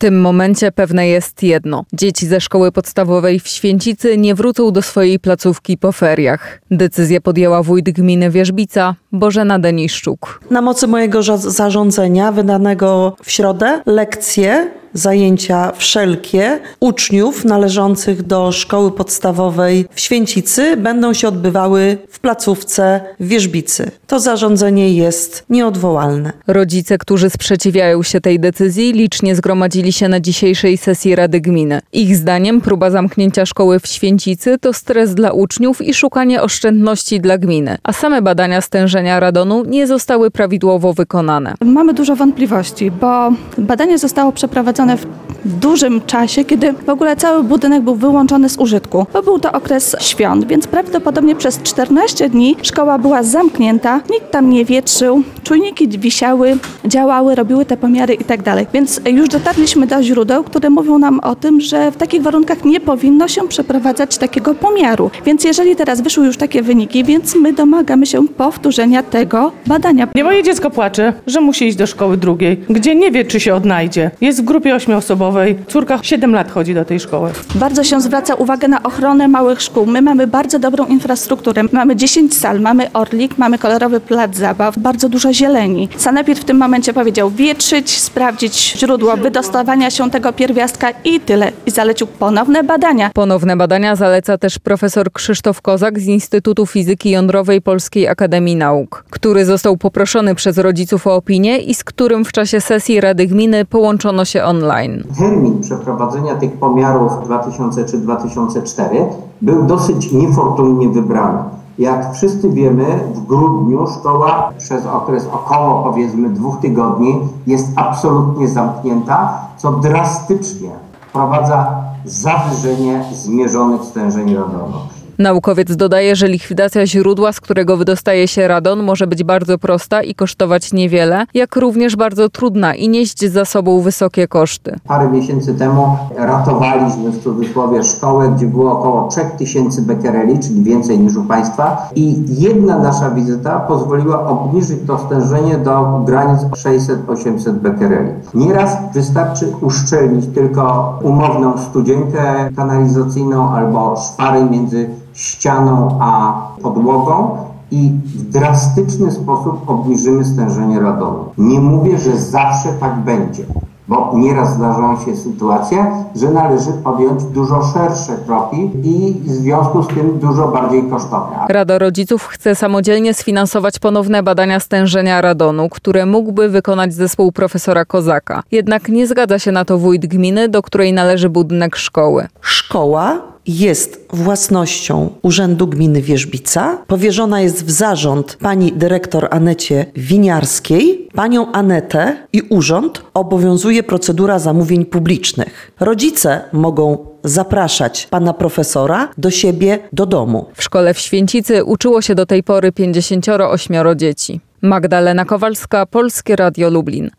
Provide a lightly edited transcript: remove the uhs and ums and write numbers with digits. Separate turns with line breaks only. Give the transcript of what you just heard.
tym momencie pewne jest jedno. Dzieci ze szkoły podstawowej w Święcicy nie wrócą do swojej placówki po feriach. Decyzję podjęła wójt gminy Wierzbica, Bożena Deniszczuk.
Na mocy mojego zarządzenia wydanego w środę lekcje, zajęcia wszelkie uczniów należących do szkoły podstawowej w Święcicy będą się odbywały w placówce w Wierzbicy. To zarządzenie jest nieodwołalne.
Rodzice, którzy sprzeciwiają się tej decyzji, licznie zgromadzili się na dzisiejszej sesji Rady Gminy. Ich zdaniem próba zamknięcia szkoły w Święcicy to stres dla uczniów i szukanie oszczędności dla gminy, a same badania stężenia radonu nie zostały prawidłowo wykonane.
Mamy dużo wątpliwości, bo badanie zostało przeprowadzone w dużym czasie, kiedy w ogóle cały budynek był wyłączony z użytku, bo był to okres świąt, więc prawdopodobnie przez 14 dni szkoła była zamknięta, nikt tam nie wietrzył, czujniki wisiały, działały, robiły te pomiary i tak dalej. Więc już dotarliśmy do źródeł, które mówią nam o tym, że w takich warunkach nie powinno się przeprowadzać takiego pomiaru. Więc jeżeli teraz wyszły już takie wyniki, więc my domagamy się powtórzenia tego badania.
Nie, moje dziecko płacze, że musi iść do szkoły drugiej, gdzie nie wie, czy się odnajdzie. Jest w grupie 8-osobowej. Córka 7 lat chodzi do tej szkoły.
Bardzo się zwraca uwagę na ochronę małych szkół. My mamy bardzo dobrą infrastrukturę. Mamy 10 sal, mamy orlik, mamy kolorowy plac zabaw, bardzo dużo zieleni. Sanepid w tym momencie powiedział wietrzyć, sprawdzić źródło wydostawania się tego pierwiastka i tyle. I zalecił ponowne badania.
Ponowne badania zaleca też profesor Krzysztof Kozak z Instytutu Fizyki Jądrowej Polskiej Akademii Nauk, który został poproszony przez rodziców o opinię i z którym w czasie sesji Rady Gminy połączono się online.
Termin przeprowadzenia tych pomiarów 2003-2004 był dosyć niefortunnie wybrany. Jak wszyscy wiemy, w grudniu szkoła przez okres około powiedzmy 2 tygodni jest absolutnie zamknięta, co drastycznie wprowadza zawyżenie zmierzonych stężeń radonu.
Naukowiec dodaje, że likwidacja źródła, z którego wydostaje się radon, może być bardzo prosta i kosztować niewiele, jak również bardzo trudna i nieść za sobą wysokie koszty.
Parę miesięcy temu ratowaliśmy w cudzysłowie szkołę, gdzie było około 3000 bekereli, czyli więcej niż u Państwa, i jedna nasza wizyta pozwoliła obniżyć to stężenie do granic 600-800 bekereli. Nieraz wystarczy uszczelnić tylko umowną studzienkę kanalizacyjną albo szpary między ścianą a podłogą i w drastyczny sposób obniżymy stężenie radonu. Nie mówię, że zawsze tak będzie, bo nieraz zdarzają się sytuacje, że należy podjąć dużo szersze kroki i w związku z tym dużo bardziej kosztowne.
Rada Rodziców chce samodzielnie sfinansować ponowne badania stężenia radonu, które mógłby wykonać zespół profesora Kozaka. Jednak nie zgadza się na to wójt gminy, do której należy budynek szkoły.
Szkoła jest własnością Urzędu Gminy Wierzbica. Powierzona jest w zarząd pani dyrektor Anecie Winiarskiej. Panią Anetę i urząd obowiązuje procedura zamówień publicznych. Rodzice mogą zapraszać pana profesora do siebie do domu.
W szkole w Święcicy uczyło się do tej pory 58 dzieci. Magdalena Kowalska, Polskie Radio Lublin.